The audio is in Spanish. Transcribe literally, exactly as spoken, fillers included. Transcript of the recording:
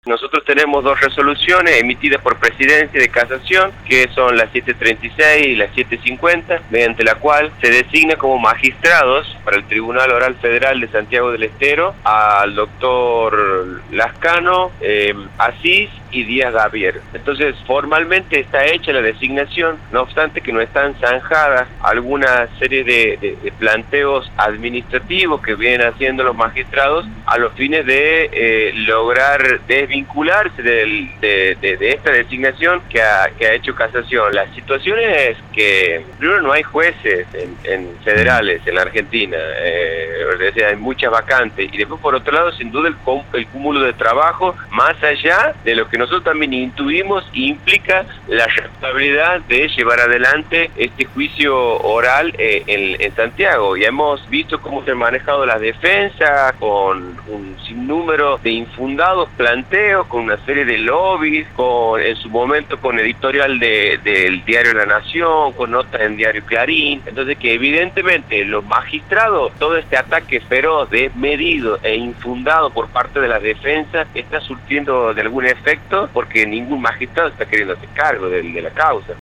Nosotros tenemos dos resoluciones emitidas por Presidencia de Casación, que son la setecientos treinta y seis y la setecientos cincuenta, mediante la cual se designa como magistrados para el Tribunal Oral Federal de Santiago del Estero al doctor Lascano, eh, Asís y Díaz Gavier. Entonces, formalmente está hecha la designación, no obstante que no están zanjadas alguna serie de, de, de planteos administrativos que vienen haciendo los magistrados a los fines de eh, lograr desvincularse del, de, de, de esta designación que ha, que ha hecho Casación. La situación es que primero no hay jueces en, en federales en la Argentina, eh, o sea, hay muchas vacantes, y después por otro lado sin duda el, el cúmulo de trabajo más allá de lo que nosotros también intuimos implica la responsabilidad de llevar adelante este juicio oral eh, en, en Santiago. Ya hemos visto cómo se han manejado las defensas con un sinnúmero de infundados planteos, con una serie de lobbies, con en su momento con editorial de, del diario La Nación, con notas en diario Clarín. Entonces que evidentemente los magistrados, todo este ataque feroz, desmedido e infundado por parte de la defensa está surtiendo de algún efecto, porque ningún magistrado está queriendo hacer cargo de, de la causa.